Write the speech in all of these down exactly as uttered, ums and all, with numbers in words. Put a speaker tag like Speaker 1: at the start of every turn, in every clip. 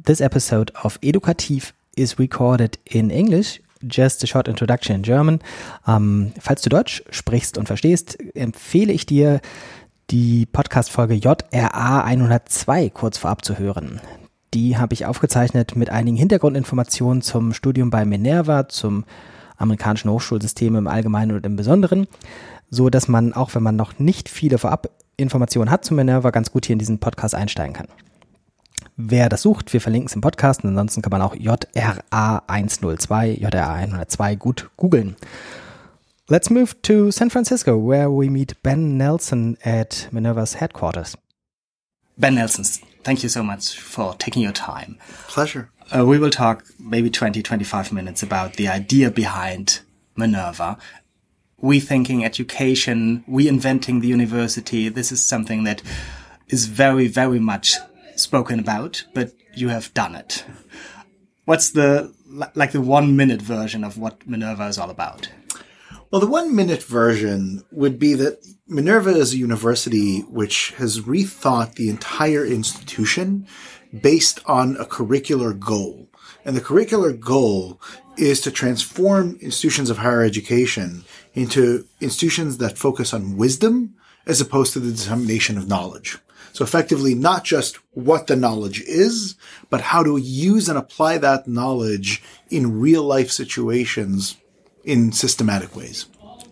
Speaker 1: This episode of Edukativ is recorded in English. Just a short introduction in German. Ähm, falls du Deutsch sprichst und verstehst, empfehle ich dir, die Podcast-Folge J R A hundertzwei kurz vorab zu hören. Die habe ich aufgezeichnet mit einigen Hintergrundinformationen zum Studium bei Minerva, zum amerikanischen Hochschulsystem im Allgemeinen und im Besonderen, so dass man, auch wenn man noch nicht viele Vorabinformationen hat zu Minerva, ganz gut hier in diesen Podcast einsteigen kann. Wer das sucht, wir verlinken es im Podcast, und ansonsten kann man auch J R A hundertzwei, J R A hundertzwei gut googeln. Let's move to San Francisco, where we meet Ben Nelson at Minerva's headquarters.
Speaker 2: Ben Nelson, thank you so much for taking your time.
Speaker 3: Pleasure.
Speaker 2: Uh, we will talk maybe twenty, twenty-five minutes about the idea behind Minerva. We thinking education, we inventing the university. This is something that is very, very much spoken about, but you have done it. What's the, like the one minute version of what Minerva is all about?
Speaker 3: Well, the one minute version would be that Minerva is a university which has rethought the entire institution based on a curricular goal. And the curricular goal is to transform institutions of higher education into institutions that focus on wisdom as opposed to the dissemination of knowledge. So effectively, not just what the knowledge is, but how to use and apply that knowledge in real life situations in systematic ways.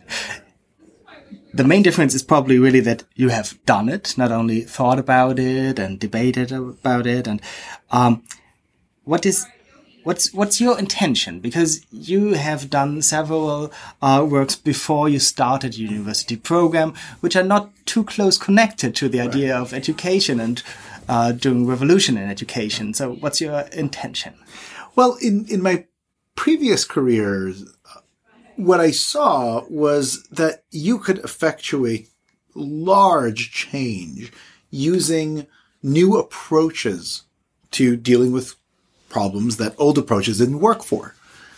Speaker 2: The main difference is probably really that you have done it, not only thought about it and debated about it. And um, what is what's what's your intention? Because you have done several uh, works before you started your university program, which are not too close connected to the idea of education and uh, doing revolution in education. So what's your intention?
Speaker 3: Well, in, in my previous careers, what I saw was that you could effectuate large change using new approaches to dealing with problems that old approaches didn't work for.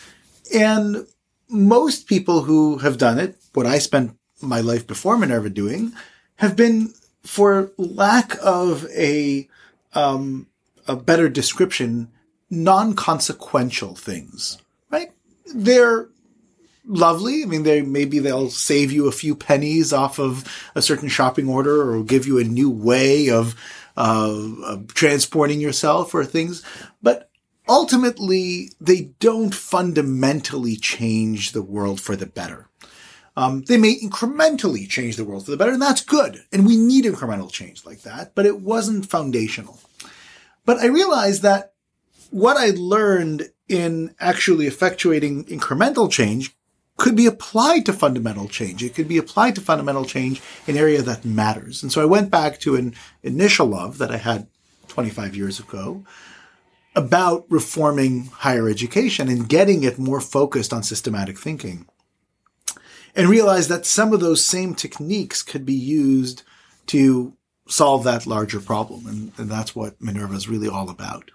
Speaker 3: And most people who have done it, what I spent my life before Minerva doing, have been, for lack of a, um, a better description, non-consequential things, right? They're lovely. I mean, they, maybe they'll save you a few pennies off of a certain shopping order or give you a new way of, uh, of transporting yourself or things. But ultimately, they don't fundamentally change the world for the better. Um, they may incrementally change the world for the better, and that's good. And we need incremental change like that, but it wasn't foundational. But I realized that what I learned in actually effectuating incremental change could be applied to fundamental change. It could be applied to fundamental change in an area that matters. And so I went back to an initial love that I had twenty-five years ago about reforming higher education and getting it more focused on systematic thinking, and realized that some of those same techniques could be used to solve that larger problem. And, and that's what Minerva is really all about.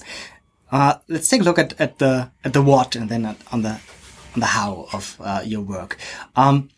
Speaker 2: Uh, let's take a look at, at the at the what and then at, on the on the how of uh, your work. Um,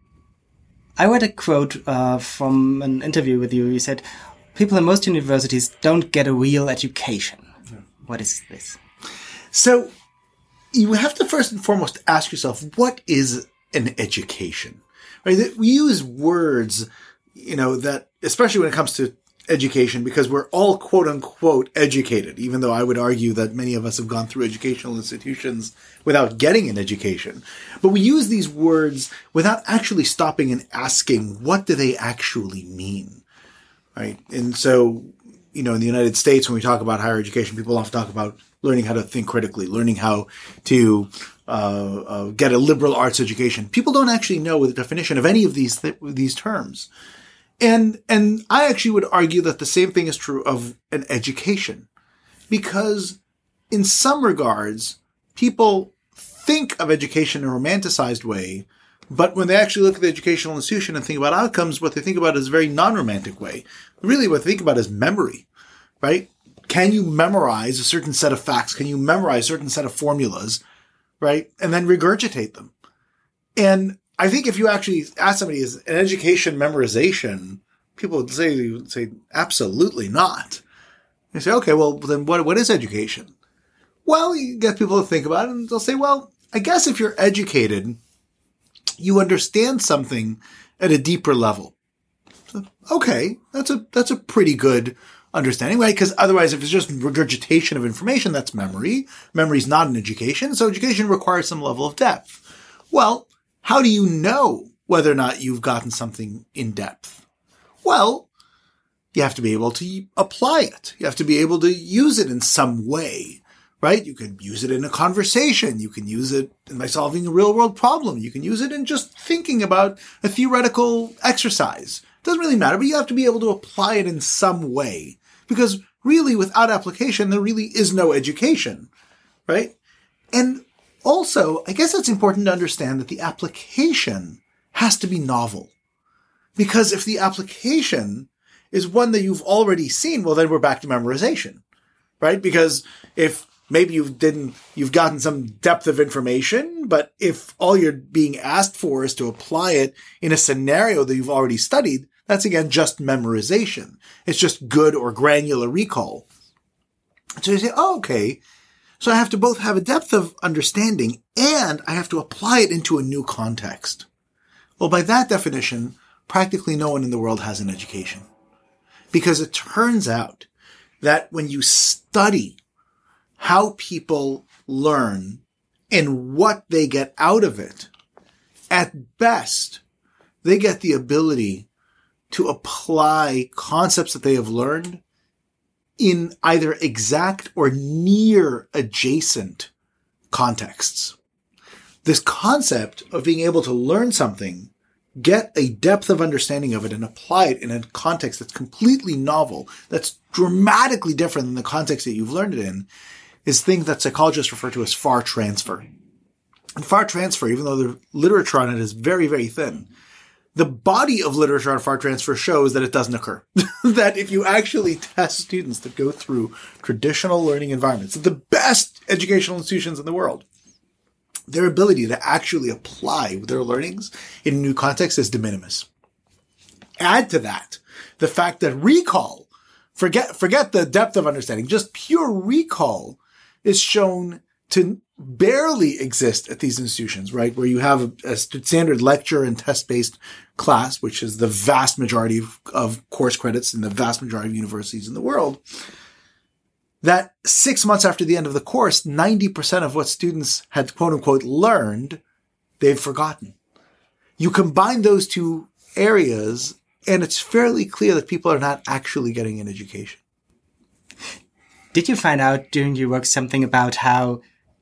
Speaker 2: I read a quote uh, from an interview with you. You said, "People in most universities don't get a real education." Yeah. What is this?
Speaker 3: So you have to first and foremost ask yourself, what is an education? Right? We use words, you know, that, especially when it comes to education, because we're all quote unquote educated, even though I would argue that many of us have gone through educational institutions without getting an education. But we use these words without actually stopping and asking, what do they actually mean? Right? And so, you know, in the United States, when we talk about higher education, people often talk about learning how to think critically, learning how to uh, uh, get a liberal arts education. People don't actually know the definition of any of these th- these terms. And, and I actually would argue that the same thing is true of an education, because in some regards, people think of education in a romanticized way, but when they actually look at the educational institution and think about outcomes, what they think about is a very non-romantic way. Really, what they think about is memory, right? Can you memorize a certain set of facts? Can you memorize a certain set of formulas, right? And then regurgitate them. And I think if you actually ask somebody, is an education memorization, people would say, would say absolutely not. You say, okay, well, then what, what is education? Well, you get people to think about it and they'll say, well, I guess if you're educated, you understand something at a deeper level. So, okay, that's a, that's a pretty good understanding, right? Because otherwise, if it's just regurgitation of information, that's memory. Memory is not an education. So education requires some level of depth. Well, how do you know whether or not you've gotten something in depth? Well, you have to be able to apply it. You have to be able to use it in some way, right? You can use it in a conversation. You can use it by solving a real world problem. You can use it in just thinking about a theoretical exercise. It doesn't really matter, but you have to be able to apply it in some way. Because really, without application, there really is no education, right? And also, I guess it's important to understand that the application has to be novel. Because if the application is one that you've already seen, well, then we're back to memorization, right? Because if maybe you didn't, you've gotten some depth of information, but if all you're being asked for is to apply it in a scenario that you've already studied, that's again just memorization. It's just good or granular recall. So you say, oh, okay. So I have to both have a depth of understanding and I have to apply it into a new context. Well, by that definition, practically no one in the world has an education. Because it turns out that when you study how people learn and what they get out of it, at best, they get the ability to apply concepts that they have learned in either exact or near adjacent contexts. This concept of being able to learn something, get a depth of understanding of it, and apply it in a context that's completely novel, that's dramatically different than the context that you've learned it in, is things that psychologists refer to as far transfer. And far transfer, even though the literature on it is very, very thin, the body of literature on far transfer shows that it doesn't occur. That if you actually test students that go through traditional learning environments, the best educational institutions in the world, their ability to actually apply their learnings in a new context is de minimis. Add to that the fact that recall, forget, forget the depth of understanding, just pure recall is shown to barely exist at these institutions, right? Where you have a, a standard lecture and test-based class, which is the vast majority of, of course credits in the vast majority of universities in the world, that six months after the end of the course, ninety percent of what students had quote unquote learned, they've forgotten. You combine those two areas and it's fairly clear that people are not actually getting an education.
Speaker 2: Did you find out during your work something about how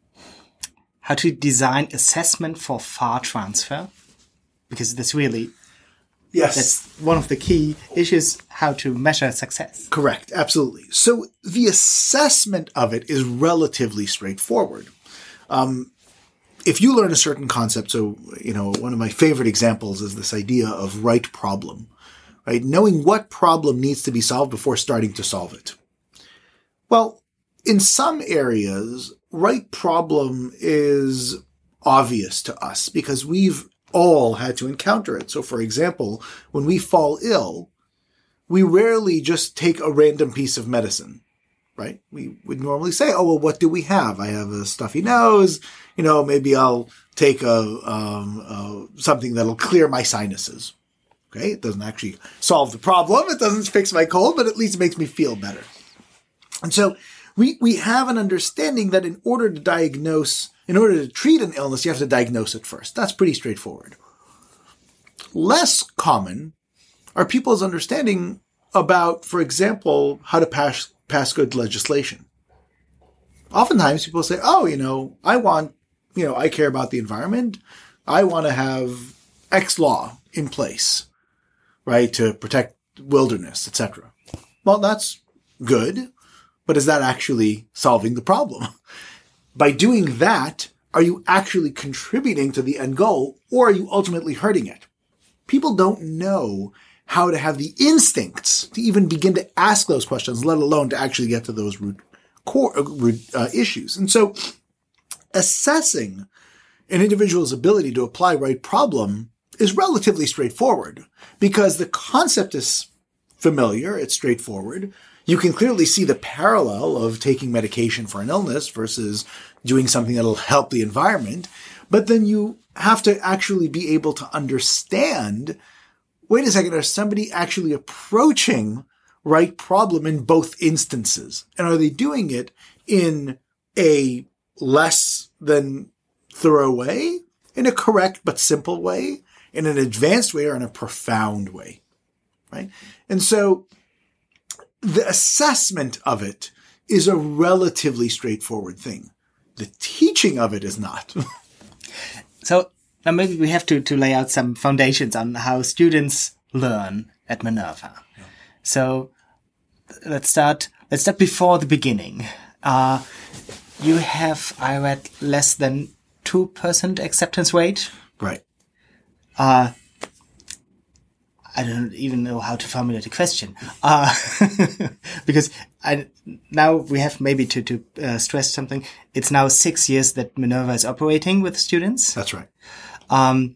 Speaker 2: how to design assessment for far transfer? Because that's really,
Speaker 3: yes,
Speaker 2: that's one of the key issues, how to measure success.
Speaker 3: Correct. Absolutely. So the assessment of it is relatively straightforward. Um, if you learn a certain concept, so, you know, one of my favorite examples is this idea of right problem, right? Knowing what problem needs to be solved before starting to solve it. Well, in some areas, right problem is obvious to us because we've all had to encounter it. So, for example, when we fall ill, we rarely just take a random piece of medicine, right? We would normally say, oh, well, what do we have? I have a stuffy nose. You know, maybe I'll take a, um, uh, something that'll clear my sinuses. Okay. It doesn't actually solve the problem. It doesn't fix my cold, but at least it makes me feel better. And so we, we have an understanding that in order to diagnose, in order to treat an illness, you have to diagnose it first. That's pretty straightforward. Less common are people's understanding about, for example, how to pass, pass good legislation. Oftentimes people say, oh, you know, I want, you know, I care about the environment. I want to have X law in place, right, to protect wilderness, et cetera. Well, that's good. But is that actually solving the problem? By doing that, are you actually contributing to the end goal, or are you ultimately hurting it? People don't know how to have the instincts to even begin to ask those questions, let alone to actually get to those root core root uh, issues. And so assessing an individual's ability to apply right problem is relatively straightforward because the concept is familiar. It's straightforward. You can clearly see the parallel of taking medication for an illness versus doing something that'll help the environment. But then you have to actually be able to understand, wait a second, are somebody actually approaching right problem in both instances? And are they doing it in a less than thorough way, in a correct but simple way, in an advanced way, or in a profound way, right? And so the assessment of it is a relatively straightforward thing. The teaching of it is not.
Speaker 2: So now maybe we have to, to lay out some foundations on how students learn at Minerva. Yeah. So let's start, let's start before the beginning. Uh, you have, I read, less than two percent acceptance rate.
Speaker 3: Right.
Speaker 2: Uh, I don't even know how to formulate a question. Uh, because I, now we have maybe to, to uh, stress something. It's now six years that Minerva is operating with students.
Speaker 3: That's right.
Speaker 2: Um,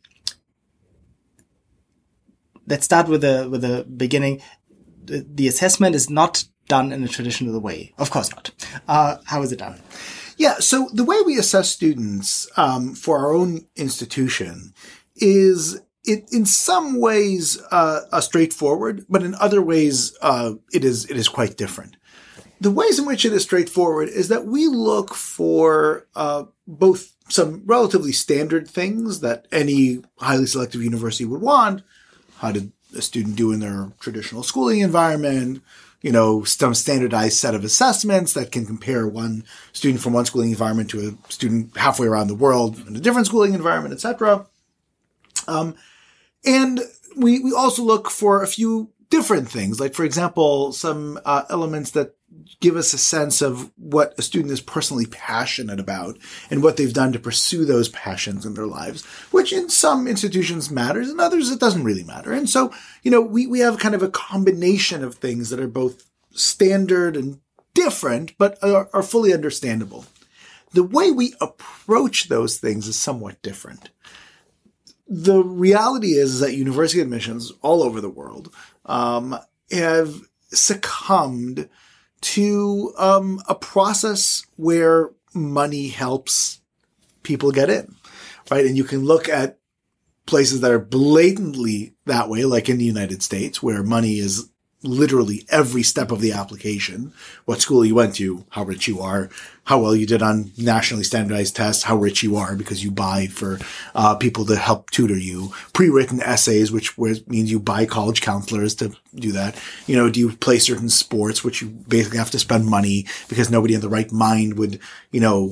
Speaker 2: let's start with the, with the beginning. The, the assessment is not done in a traditional way. Of course not. Uh, how is it done?
Speaker 3: Yeah. So the way we assess students, um, for our own institution is it, in some ways, uh, a straightforward, but in other ways, uh, it is, it is quite different. The ways in which it is straightforward is that we look for, uh, both some relatively standard things that any highly selective university would want. How did a student do in their traditional schooling environment? You know, some standardized set of assessments that can compare one student from one schooling environment to a student halfway around the world in a different schooling environment, et cetera. Um, and we, we also look for a few different things, like, for example, some uh, elements that give us a sense of what a student is personally passionate about and what they've done to pursue those passions in their lives, which in some institutions matters, in others it doesn't really matter. And so, you know, we, we have kind of a combination of things that are both standard and different, but are, are fully understandable. The way we approach those things is somewhat different. The reality is, is that university admissions all over the world um, have succumbed to um, a process where money helps people get in, right? And you can look at places that are blatantly that way, like in the United States, where money is literally every step of the application. What school you went to, how rich you are, how well you did on nationally standardized tests, how rich you are because you buy for uh people to help tutor you, pre-written essays, which means you buy college counselors to do that. You know, do you play certain sports, which you basically have to spend money because nobody in the right mind would, you know,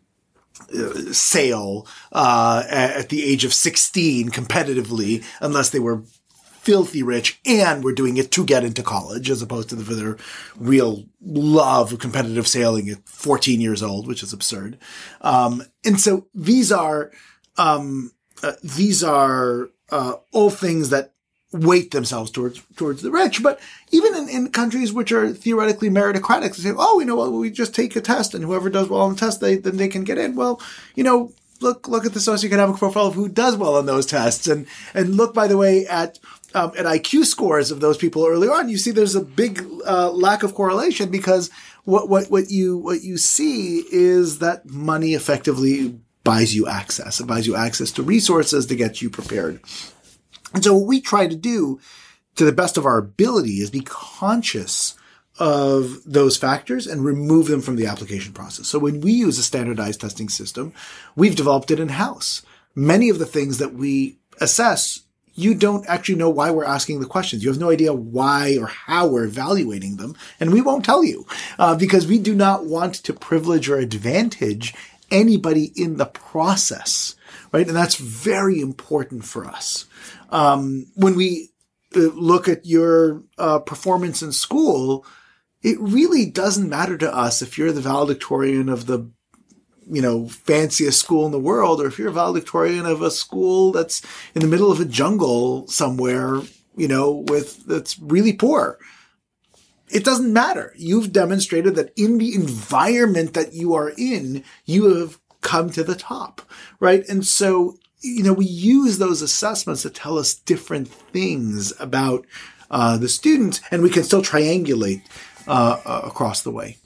Speaker 3: uh, sail uh at the age of sixteen competitively unless they were filthy rich and we're doing it to get into college as opposed to the, for their real love of competitive sailing at fourteen years old, which is absurd. Um, and so these are, um, uh, these are, uh, all things that weight themselves towards, towards the rich. But even in, in countries which are theoretically meritocratic, they say, oh, you know what, we just take a test and whoever does well on the test, they, then they can get in. Well, you know, look, look at the socioeconomic profile of who does well on those tests and, and look, by the way, at, Um, at I Q scores of those people earlier on. You see there's a big uh, lack of correlation because what, what, what you, what you see is that money effectively buys you access. It buys you access to resources to get you prepared. And so what we try to do to the best of our ability is be conscious of those factors and remove them from the application process. So when we use a standardized testing system, we've developed it in-house. Many of the things that we assess, you don't actually know why we're asking the questions. You have no idea why or how we're evaluating them. And we won't tell you, uh, because we do not want to privilege or advantage anybody in the process, right? And that's very important for us. Um, when we uh, look at your uh, performance in school, it really doesn't matter to us if you're the valedictorian of the you know, fanciest school in the world, or if you're a valedictorian of a school that's in the middle of a jungle somewhere, you know, with, that's really poor. It doesn't matter. You've demonstrated that in the environment that you are in, you have come to the top, right? And so, you know, we use those assessments to tell us different things about, uh, the student, and we can still triangulate uh, uh, across the way.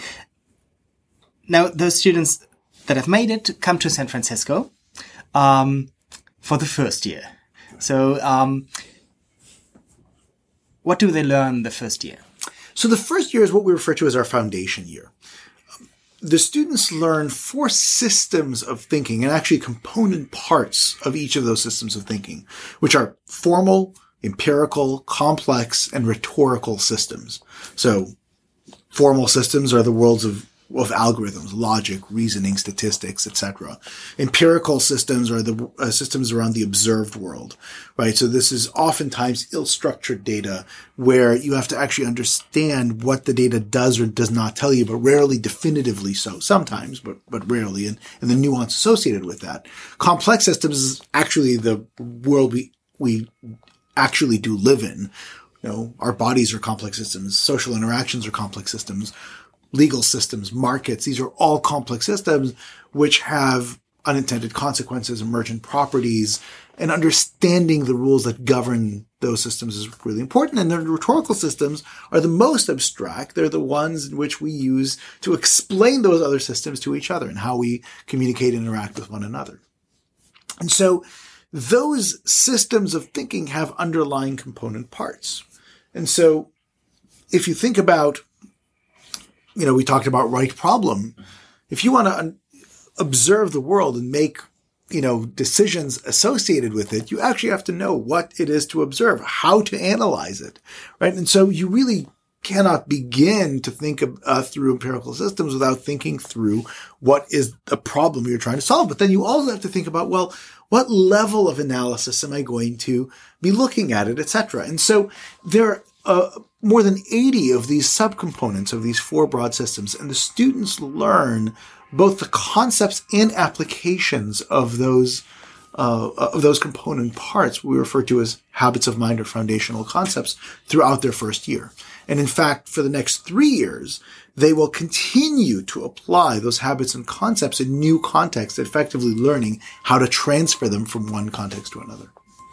Speaker 2: Now, those students that have made it come to San Francisco um, for the first year. So um, what do they learn the first year?
Speaker 3: So the first year is what we refer to as our foundation year. The students learn four systems of thinking, and actually component parts of each of those systems of thinking, which are formal, empirical, complex, and rhetorical systems. So formal systems are the worlds of of algorithms, logic, reasoning, statistics, et cetera. Empirical systems are the uh, systems around the observed world, right? So this is oftentimes ill-structured data where you have to actually understand what the data does or does not tell you, but rarely definitively so. Sometimes, but but rarely, and, and the nuance associated with that. Complex systems is actually the world we we actually do live in. You know, our bodies are complex systems. Social interactions are complex systems. Legal systems, markets, these are all complex systems which have unintended consequences, emergent properties, and understanding the rules that govern those systems is really important. And the rhetorical systems are the most abstract. They're the ones in which we use to explain those other systems to each other and how we communicate and interact with one another. And so those systems of thinking have underlying component parts. And so if you think about You know, we talked about right problem. If you want to un- observe the world and make, you know, decisions associated with it, you actually have to know what it is to observe, how to analyze it, right? And so you really cannot begin to think of, uh, through empirical systems without thinking through what is the problem you're trying to solve. But then you also have to think about, well, what level of analysis am I going to be looking at it, et cetera. And so there are uh, more than eighty of these subcomponents of these four broad systems, and the students learn both the concepts and applications of those uh, of those component parts we refer to as habits of mind or foundational concepts throughout their first year. And in fact, for the next three years, they will continue to apply those habits and concepts in new contexts, effectively learning how to transfer them from one context to another.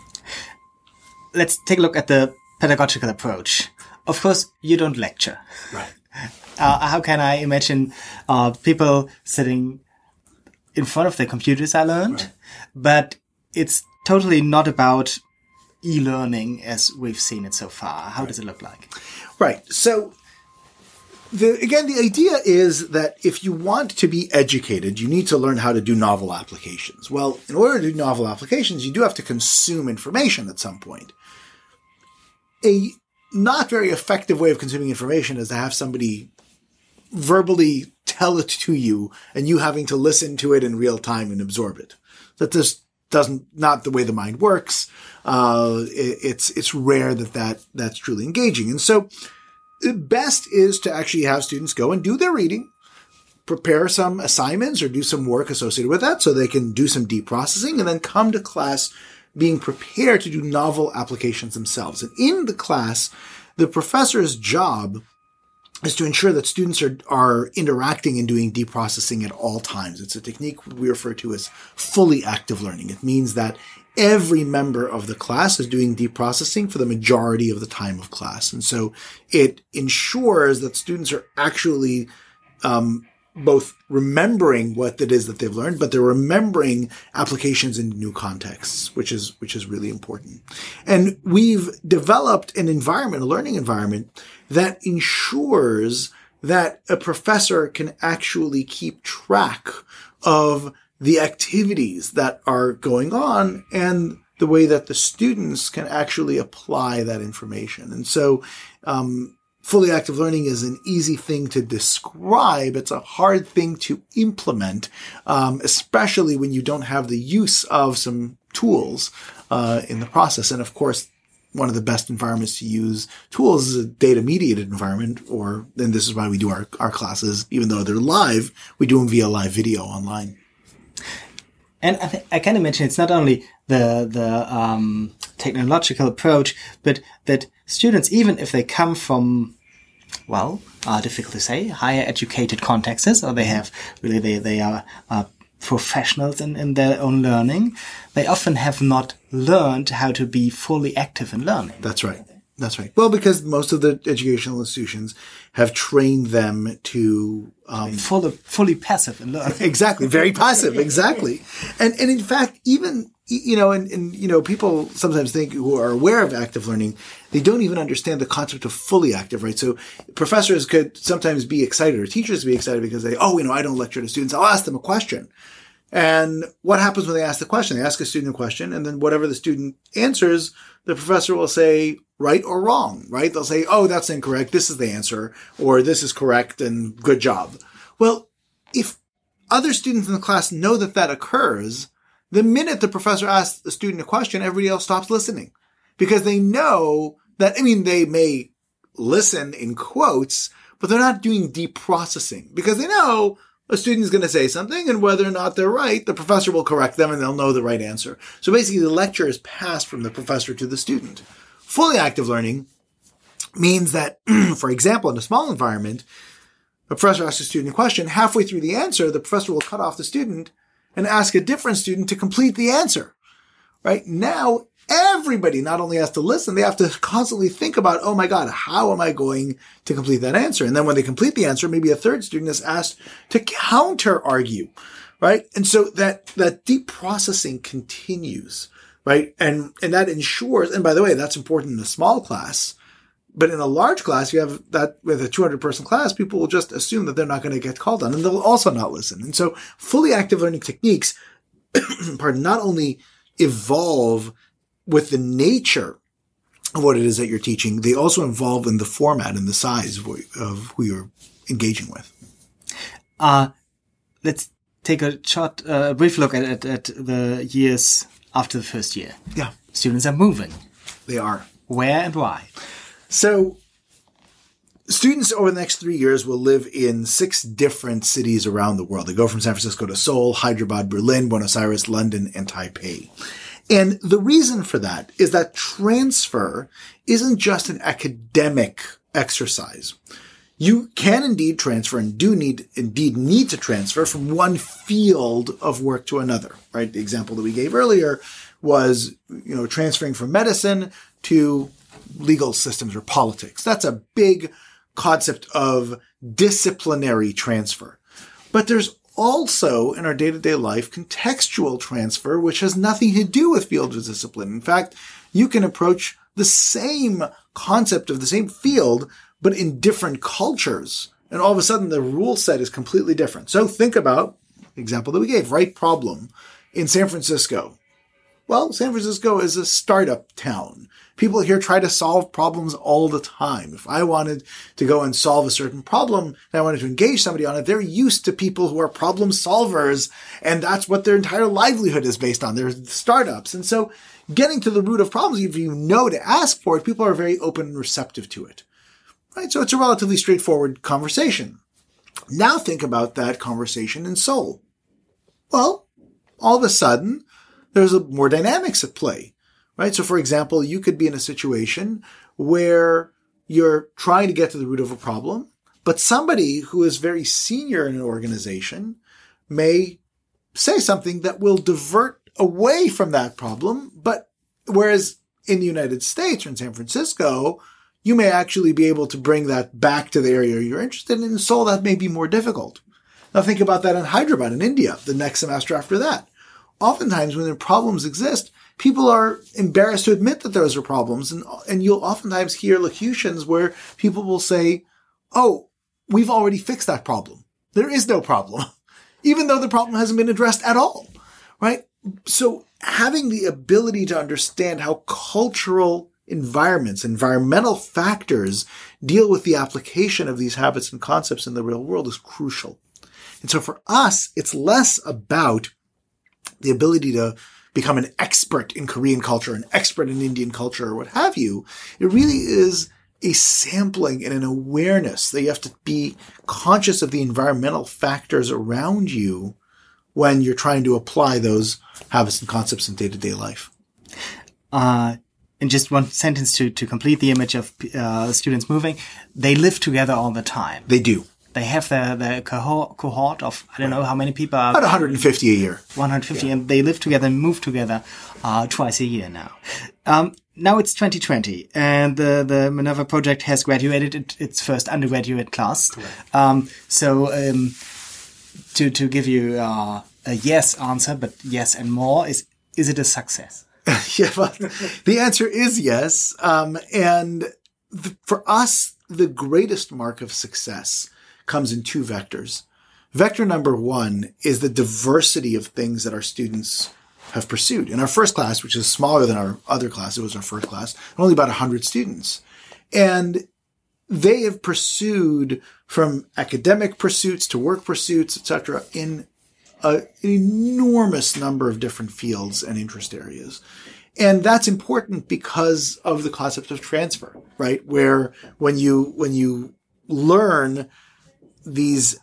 Speaker 2: Let's take a look at the pedagogical approach. Of course, you don't lecture.
Speaker 3: Right.
Speaker 2: Uh, how can I imagine uh, people sitting in front of their computers, I learned, right. But it's totally not about e-learning as we've seen it so far. How right. does it look like?
Speaker 3: Right. So, the, again, the idea is that if you want to be educated, you need to learn how to do novel applications. Well, in order to do novel applications, you do have to consume information at some point. A not very effective way of consuming information is to have somebody verbally tell it to you and you having to listen to it in real time and absorb it. That just doesn't, not the way the mind works. Uh, it, it's, it's rare that, that that's truly engaging. And so the best is to actually have students go and do their reading, prepare some assignments or do some work associated with that so they can do some deep processing and then come to class being prepared to do novel applications themselves. And in the class, the professor's job is to ensure that students are, are interacting and doing deep processing at all times. It's a technique we refer to as fully active learning. It means that every member of the class is doing deep processing for the majority of the time of class. And so it ensures that students are actually um, both remembering what it is that they've learned, but they're remembering applications in new contexts, which is, which is really important. And we've developed an environment, a learning environment that ensures that a professor can actually keep track of the activities that are going on and the way that the students can actually apply that information. And so, um, fully active learning is an easy thing to describe. It's a hard thing to implement, um, especially when you don't have the use of some tools uh, in the process. And of course, one of the best environments to use tools is a data-mediated environment, or, and this is why we do our, our classes, even though they're live, we do them via live video online.
Speaker 2: And I, th- I can imagine it's not only the the um, technological approach, but that students, even if they come from, well, uh, difficult to say, higher educated contexts, or they have really they they are uh, professionals in, in their own learning, they often have not learned how to be fully active in learning.
Speaker 3: That's right. That's right. Well, because most of the educational institutions have trained them to um,
Speaker 2: fully, fully passive and learn.
Speaker 3: Exactly, very passive. Exactly, and and in fact, even you know, and, and you know, people sometimes think who are aware of active learning, they don't even understand the concept of fully active. Right. So professors could sometimes be excited, or teachers be excited because they, oh, you know, I don't lecture to students. I'll ask them a question. And what happens when they ask the question? They ask a student a question, and then whatever the student answers, the professor will say right or wrong, right? They'll say, oh, that's incorrect. This is the answer, or this is correct and good job. Well, if other students in the class know that that occurs, the minute the professor asks the student a question, everybody else stops listening because they know that, I mean, they may listen in quotes, but they're not doing deep processing because they know a student is going to say something, and whether or not they're right, the professor will correct them and they'll know the right answer. So basically, the lecture is passed from the professor to the student. Fully active learning means that, for example, in a small environment, a professor asks a student a question. Halfway through the answer, the professor will cut off the student and ask a different student to complete the answer. Right? Now, everybody not only has to listen, they have to constantly think about, oh my God, how am I going to complete that answer? And then when they complete the answer, maybe a third student is asked to counter argue, right? And so that, that deep processing continues, right? And, and that ensures, and by the way, that's important in a small class, but in a large class, you have that with a two hundred person class, people will just assume that they're not going to get called on, and they'll also not listen. And so fully active learning techniques, pardon, not only evolve with the nature of what it is that you're teaching, they also involve in the format and the size of, what, of who you're engaging with.
Speaker 2: Uh, let's take a short, uh, brief look at, at, at the years after the first year.
Speaker 3: Yeah.
Speaker 2: Students are moving.
Speaker 3: They are.
Speaker 2: Where and why?
Speaker 3: So students over the next three years will live in six different cities around the world. They go from San Francisco to Seoul, Hyderabad, Berlin, Buenos Aires, London, and Taipei. And the reason for that is that transfer isn't just an academic exercise. You can indeed transfer and do need, indeed need to transfer from one field of work to another, right? The example that we gave earlier was, you know, transferring from medicine to legal systems or politics. That's a big concept of disciplinary transfer. But there's also, in our day-to-day life, contextual transfer, which has nothing to do with field of discipline. In fact, you can approach the same concept of the same field, but in different cultures. And all of a sudden, the rule set is completely different. So think about the example that we gave, right problem in San Francisco. Well, San Francisco is a startup town. People here try to solve problems all the time. If I wanted to go and solve a certain problem and I wanted to engage somebody on it, they're used to people who are problem solvers, and that's what their entire livelihood is based on. They're startups. And so getting to the root of problems, if you know to ask for it, people are very open and receptive to it. Right? So it's a relatively straightforward conversation. Now think about that conversation in Seoul. Well, all of a sudden, there's a, more dynamics at play. Right? So, for example, you could be in a situation where you're trying to get to the root of a problem, but somebody who is very senior in an organization may say something that will divert away from that problem. But whereas in the United States or in San Francisco, you may actually be able to bring that back to the area you're interested in. In Seoul, that may be more difficult. Now think about that in Hyderabad in India, the next semester after that. Oftentimes when the problems exist, people are embarrassed to admit that those are problems. And, and you'll oftentimes hear locutions where people will say, oh, we've already fixed that problem. There is no problem, even though the problem hasn't been addressed at all, right? So having the ability to understand how cultural environments, environmental factors deal with the application of these habits and concepts in the real world is crucial. And so for us, it's less about the ability to become an expert in Korean culture, an expert in Indian culture, or what have you. It really is a sampling and an awareness that you have to be conscious of the environmental factors around you when you're trying to apply those habits and concepts in day-to-day life.
Speaker 2: Uh, in just one sentence to, to complete the image of uh, students moving, they live together all the time.
Speaker 3: They do.
Speaker 2: they have their, their cohort, cohort of, I don't know how many people are.
Speaker 3: About one hundred fifty a year.
Speaker 2: one hundred fifty, yeah. And they live together and move together uh, twice a year now. Um, now it's twenty twenty, and the, the Minerva project has graduated it, its first undergraduate class. Um, so um, to to give you uh, a yes answer, but yes and more, is is it a success?
Speaker 3: Yeah, well, the answer is yes. Um, and the, for us, the greatest mark of success comes in two vectors. Vector number one is the diversity of things that our students have pursued. In our first class, which is smaller than our other class, it was our first class, only about one hundred students. And they have pursued from academic pursuits to work pursuits, et cetera, in a, an enormous number of different fields and interest areas. And that's important because of the concept of transfer, right? Where when you, when you learn these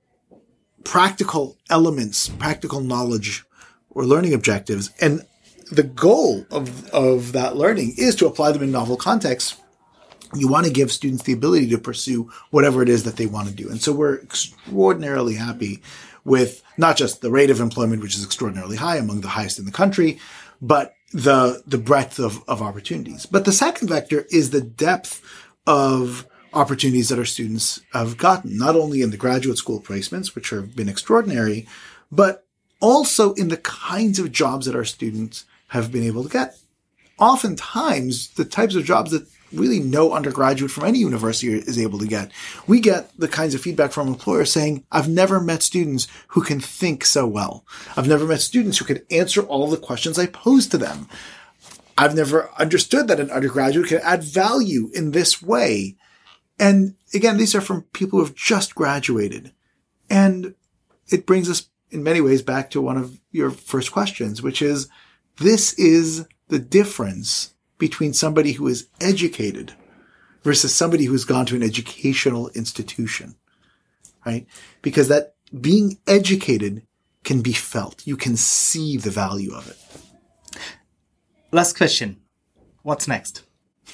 Speaker 3: practical elements, practical knowledge or learning objectives, and the goal of, of that learning is to apply them in novel contexts, you want to give students the ability to pursue whatever it is that they want to do. And so we're extraordinarily happy with not just the rate of employment, which is extraordinarily high, among the highest in the country, but the the breadth of, of opportunities. But the second vector is the depth of opportunities that our students have gotten, not only in the graduate school placements, which have been extraordinary, but also in the kinds of jobs that our students have been able to get. Oftentimes, the types of jobs that really no undergraduate from any university is able to get. We get the kinds of feedback from employers saying, I've never met students who can think so well. I've never met students who can answer all of the questions I pose to them. I've never understood that an undergraduate can add value in this way. And again, these are from people who have just graduated. And it brings us in many ways back to one of your first questions, which is, this is the difference between somebody who is educated versus somebody who's gone to an educational institution, right? Because that being educated can be felt. You can see the value of it.
Speaker 2: Last question. What's next?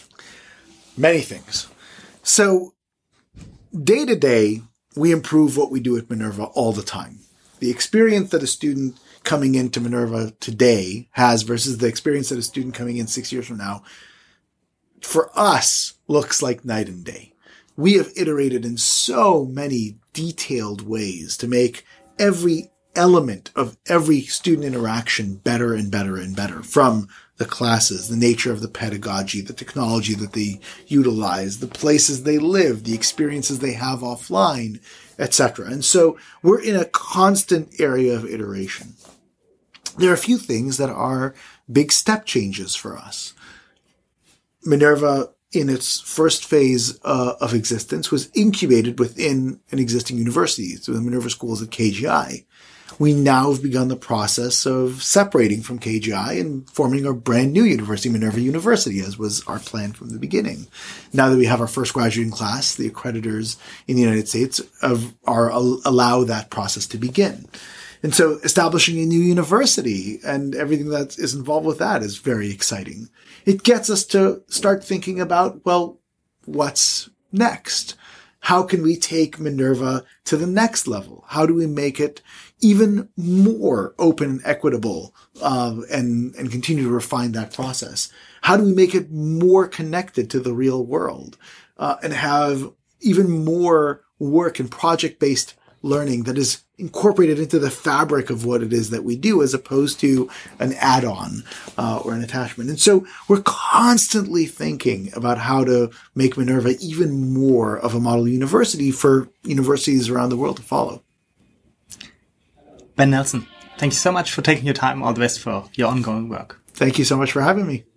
Speaker 3: Many things. So day to day, we improve what we do at Minerva all the time. The experience that a student coming into Minerva today has versus the experience that a student coming in six years from now, for us, looks like night and day. We have iterated in so many detailed ways to make every element of every student interaction better and better and better, from the classes, the nature of the pedagogy, the technology that they utilize, the places they live, the experiences they have offline, et cetera. And so we're in a constant area of iteration. There are a few things that are big step changes for us. Minerva, in its first phase uh, of existence, was incubated within an existing university. So the Minerva School is at K G I. We now have begun the process of separating from K G I and forming our brand new university, Minerva University, as was our plan from the beginning. Now that we have our first graduating class, the accreditors in the United States have, are allow that process to begin. And so establishing a new university and everything that is involved with that is very exciting. It gets us to start thinking about, well, what's next? How can we take Minerva to the next level? How do we make it even more open and equitable, uh, and, and continue to refine that process? How do we make it more connected to the real world, uh, and have even more work and project-based learning that is incorporated into the fabric of what it is that we do, as opposed to an add-on uh, or an attachment. And so we're constantly thinking about how to make Minerva even more of a model university for universities around the world to follow.
Speaker 2: Ben Nelson, thank you so much for taking your time. All the best for your ongoing work.
Speaker 3: Thank you so much for having me.